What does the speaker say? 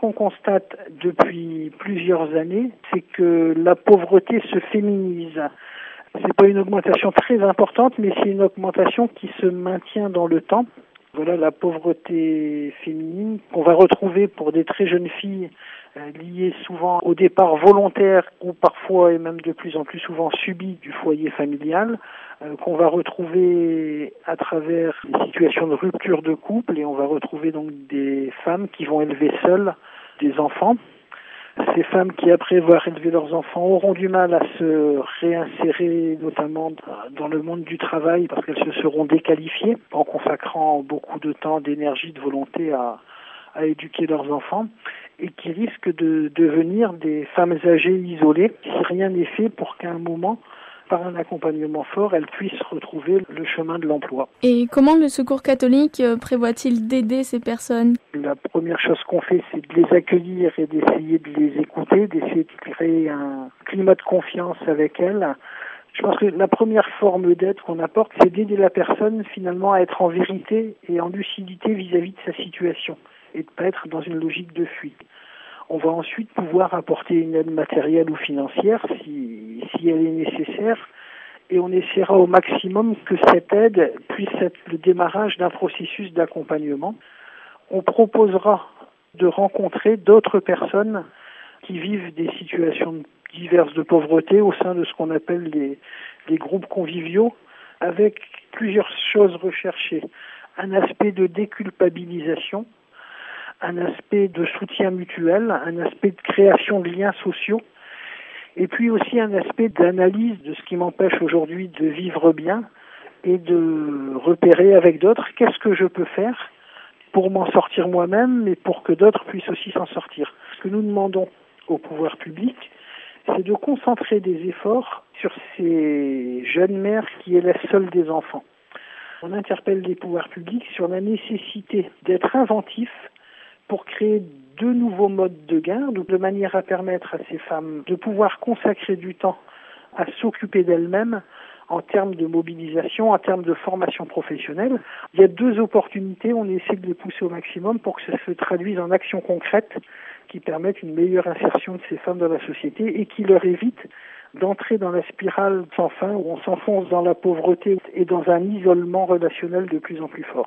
qu'on constate depuis plusieurs années, c'est que la pauvreté se féminise. C'est pas une augmentation très importante, mais c'est une augmentation qui se maintient dans le temps. Voilà la pauvreté féminine qu'on va retrouver pour des très jeunes filles liées souvent au départ volontaire ou parfois et même de plus en plus souvent subi du foyer familial, qu'on va retrouver à travers des situations de rupture de couple, et on va retrouver donc des femmes qui vont élever seules des enfants. Ces femmes qui, après avoir élevé leurs enfants, auront du mal à se réinsérer, notamment dans le monde du travail, parce qu'elles se seront déqualifiées en consacrant beaucoup de temps, d'énergie, de volonté à éduquer leurs enfants, et qui risquent de devenir des femmes âgées isolées si rien n'est fait pour qu'à un moment, par un accompagnement fort, elles puissent retrouver le chemin de l'emploi. Et comment le Secours catholique prévoit-il d'aider ces personnes ? La première chose qu'on fait, c'est de les accueillir et d'essayer de les écouter, d'essayer de créer un climat de confiance avec elles. Je pense que la première forme d'aide qu'on apporte, c'est d'aider la personne finalement à être en vérité et en lucidité vis-à-vis de sa situation et de ne pas être dans une logique de fuite. On va ensuite pouvoir apporter une aide matérielle ou financière si elle est nécessaire, et on essaiera au maximum que cette aide puisse être le démarrage d'un processus d'accompagnement. On proposera de rencontrer d'autres personnes qui vivent des situations diverses de pauvreté au sein de ce qu'on appelle les groupes conviviaux, avec plusieurs choses recherchées. Un aspect de déculpabilisation, un aspect de soutien mutuel, un aspect de création de liens sociaux, et puis aussi un aspect d'analyse de ce qui m'empêche aujourd'hui de vivre bien et de repérer avec d'autres qu'est-ce que je peux faire pour m'en sortir moi-même, mais pour que d'autres puissent aussi s'en sortir. Ce que nous demandons au pouvoir public, c'est de concentrer des efforts sur ces jeunes mères qui élèvent seules des enfants. On interpelle les pouvoirs publics sur la nécessité d'être inventifs pour créer de nouveaux modes de garde, de manière à permettre à ces femmes de pouvoir consacrer du temps à s'occuper d'elles-mêmes en termes de mobilisation, en termes de formation professionnelle. Il y a deux opportunités, on essaie de les pousser au maximum pour que ça se traduise en actions concrètes qui permettent une meilleure insertion de ces femmes dans la société et qui leur évitent d'entrer dans la spirale sans fin où on s'enfonce dans la pauvreté et dans un isolement relationnel de plus en plus fort.